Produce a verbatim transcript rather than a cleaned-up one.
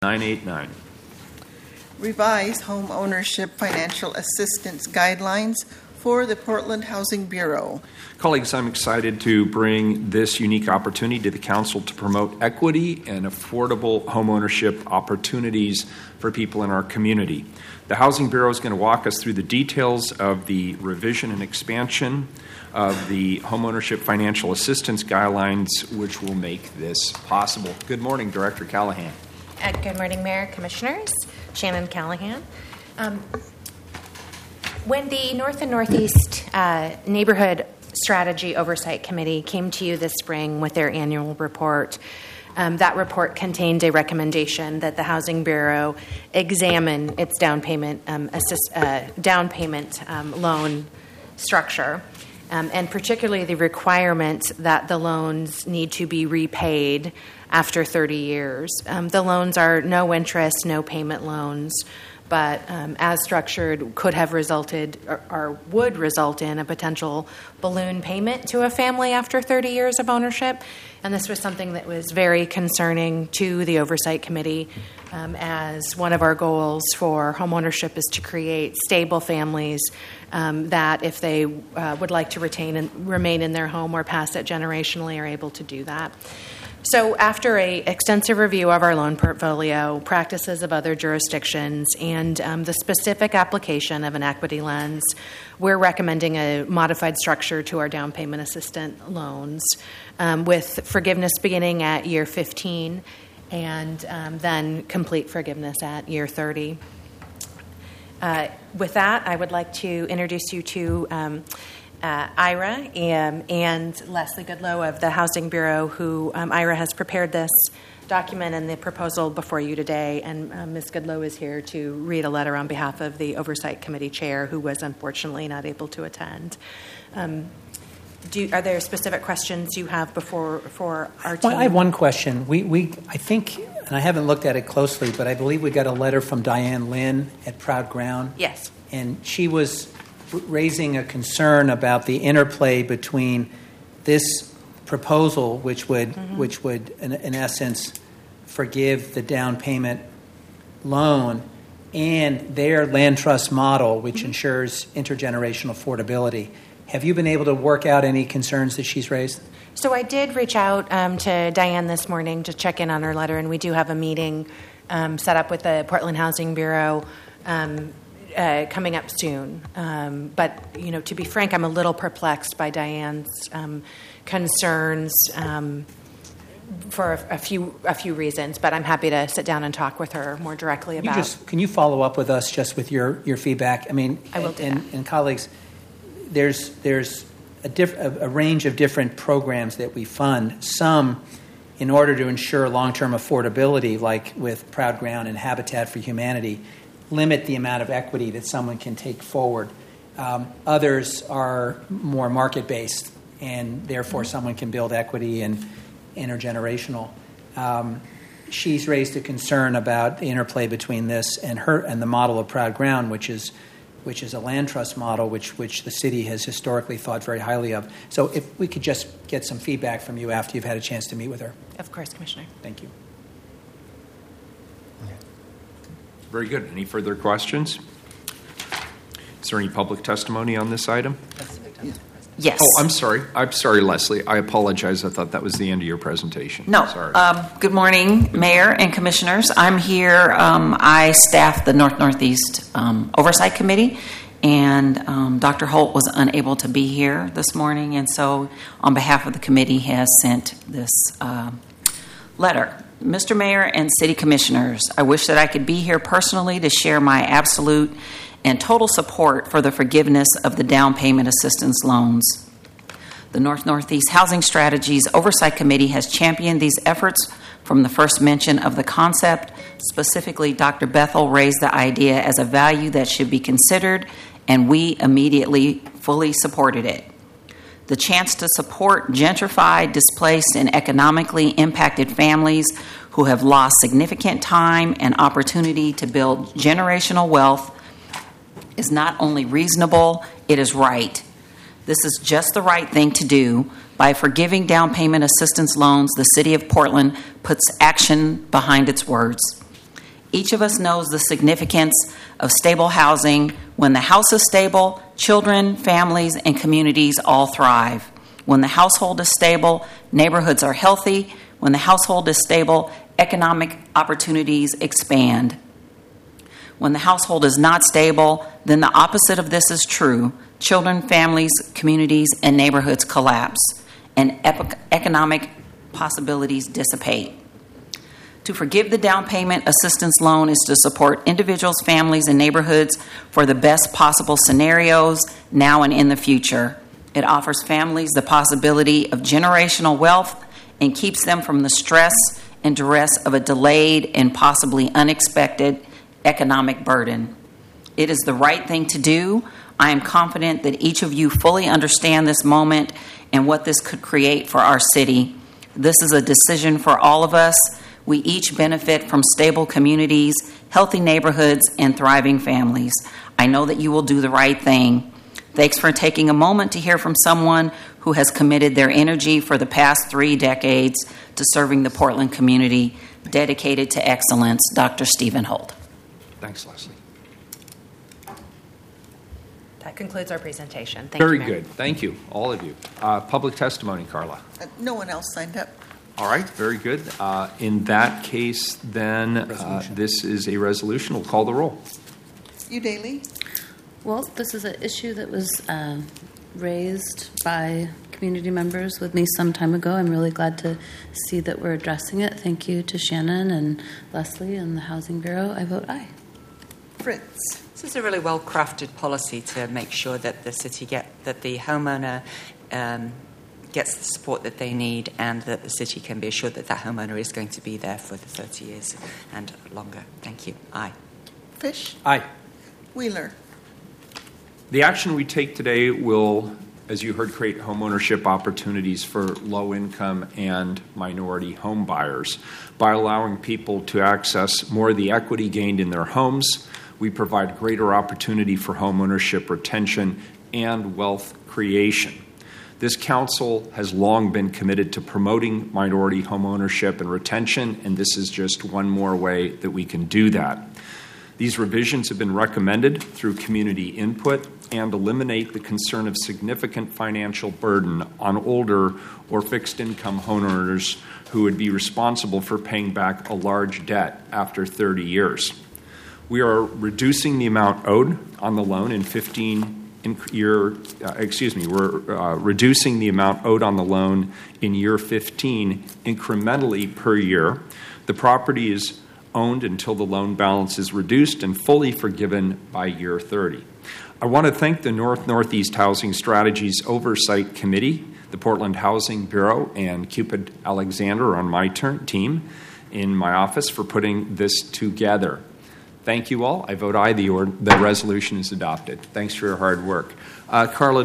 nine eight nine. Revised Home Ownership Financial Assistance Guidelines for the Portland Housing Bureau. Colleagues, I'm excited to bring this unique opportunity to the Council to promote equity and affordable homeownership opportunities for people in our community. The Housing Bureau is going to walk us through the details of the revision and expansion of the Homeownership Financial Assistance Guidelines, which will make this possible. Good morning, Director Callahan. Uh, good morning, Mayor, Commissioners. Shannon Callahan. Um, when the North and Northeast uh, Neighborhood Strategy Oversight Committee came to you this spring with their annual report, um, that report contained a recommendation that the Housing Bureau examine its down payment um, assist, uh, down payment um, loan structure, um, and particularly the requirement that the loans need to be repaid after thirty years. Um, the loans are no interest, no payment loans, but um, as structured could have resulted or, or would result in a potential balloon payment to a family after thirty years of ownership. And this was something that was very concerning to the Oversight Committee, um, as one of our goals for homeownership is to create stable families um, that, if they uh, would like to retain and remain in their home or pass it generationally, are able to do that. So after a extensive review of our loan portfolio, practices of other jurisdictions, and um, the specific application of an equity lens, we're recommending a modified structure to our down payment assistant loans, um, with forgiveness beginning at year fifteen and um, then complete forgiveness at year thirty. Uh, with that, I would like to introduce you to um, Uh, Ira and, and Leslie Goodlow of the Housing Bureau, who um, Ira has prepared this document and the proposal before you today, and uh, Miz Goodlow is here to read a letter on behalf of the Oversight Committee Chair, who was unfortunately not able to attend. Um, do, are there specific questions you have before for our team? Well, I have one question. We, we, I think, and I haven't looked at it closely, but I believe we got a letter from Diane Lynn at Proud Ground. Yes. And she was raising a concern about the interplay between this proposal, which would, mm-hmm. which would, in, in essence, forgive the down payment loan, and their land trust model, which mm-hmm. ensures intergenerational affordability. Have you been able to work out any concerns that she's raised? So I did reach out um, to Diane this morning to check in on her letter, and we do have a meeting um, set up with the Portland Housing Bureau um, Uh, coming up soon. Um, but, you know, to be frank, I'm a little perplexed by Diane's um, concerns um, for a, a few a few reasons, but I'm happy to sit down and talk with her more directly about it. Just, can you follow up with us just with your, your feedback? I mean, I will do and, that. and colleagues, there's, there's a, diff, a, a range of different programs that we fund. Some, in order to ensure long-term affordability, like with Proud Ground and Habitat for Humanity, limit the amount of equity that someone can take forward. Um, others are more market-based, and therefore mm-hmm. someone can build equity and intergenerational. Um, she's raised a concern about the interplay between this and her and the model of Proud Ground, which is which is a land trust model, which which the city has historically thought very highly of. So if we could just get some feedback from you after you've had a chance to meet with her. Of course, Commissioner. Thank you. Very good. Any further questions? Is there any public testimony on this item? Yes. Oh, I'm sorry. I'm sorry, Leslie. I apologize. I thought that was the end of your presentation. No. Sorry. Um, good morning, Mayor and Commissioners. I'm here. Um, I staff the North Northeast um, Oversight Committee, and um, Doctor Holt was unable to be here this morning, and so on behalf of the committee has sent this uh, letter. Mister Mayor and City Commissioners, I wish that I could be here personally to share my absolute and total support for the forgiveness of the down payment assistance loans. The North Northeast Housing Strategies Oversight Committee has championed these efforts from the first mention of the concept. Specifically, Doctor Bethel raised the idea as a value that should be considered, and we immediately fully supported it. The chance to support gentrified, displaced, and economically impacted families who have lost significant time and opportunity to build generational wealth is not only reasonable, it is right. This is just the right thing to do. By forgiving down payment assistance loans, the City of Portland puts action behind its words. Each of us knows the significance of stable housing. When the house is stable, children, families, and communities all thrive. When the household is stable, neighborhoods are healthy. When the household is stable, economic opportunities expand. When the household is not stable, then the opposite of this is true. Children, families, communities, and neighborhoods collapse, and epic economic possibilities dissipate. To forgive the down payment assistance loan is to support individuals, families, and neighborhoods for the best possible scenarios now and in the future. It offers families the possibility of generational wealth and keeps them from the stress and duress of a delayed and possibly unexpected economic burden. It is the right thing to do. I am confident that each of you fully understand this moment and what this could create for our city. This is a decision for all of us. We each benefit from stable communities, healthy neighborhoods, and thriving families. I know that you will do the right thing. Thanks for taking a moment to hear from someone who has committed their energy for the past three decades to serving the Portland community, dedicated to excellence, Doctor Stephen Holt. Thanks, Leslie. That concludes our presentation. Thank Very you, Mayor. good. Thank you, all of you. Uh, public testimony, Carla. Uh, No one else signed up. All right, very good. Uh, in that case, then, uh, this is a resolution. We'll call the roll. Udaly, Well, this is an issue that was uh, raised by community members with me some time ago. I'm really glad to see that we're addressing it. Thank you to Shannon and Leslie and the Housing Bureau. I vote aye. Fritz, This is a really well-crafted policy to make sure that the city get that the homeowner um, gets the support that they need, and that the city can be assured that that homeowner is going to be there for the thirty years and longer. Thank you. Aye. Fish, Aye. Wheeler. The action we take today will, as you heard, create homeownership opportunities for low-income and minority home buyers. By allowing people to access more of the equity gained in their homes, we provide greater opportunity for homeownership retention and wealth creation. This council has long been committed to promoting minority homeownership and retention, and this is just one more way that we can do that. These revisions have been recommended through community input and eliminate the concern of significant financial burden on older or fixed-income homeowners who would be responsible for paying back a large debt after thirty years. We are reducing the amount owed on the loan in fifteen in year, uh, excuse me, we're uh, reducing the amount owed on the loan in year fifteen incrementally per year. The property is owned until the loan balance is reduced and fully forgiven by year thirty. I want to thank the North Northeast Housing Strategies Oversight Committee, the Portland Housing Bureau, and Cupid Alexander on my turn, team in my office for putting this together. Thank you all. I vote aye. The, or, the resolution is adopted. Thanks for your hard work. Uh, Carla,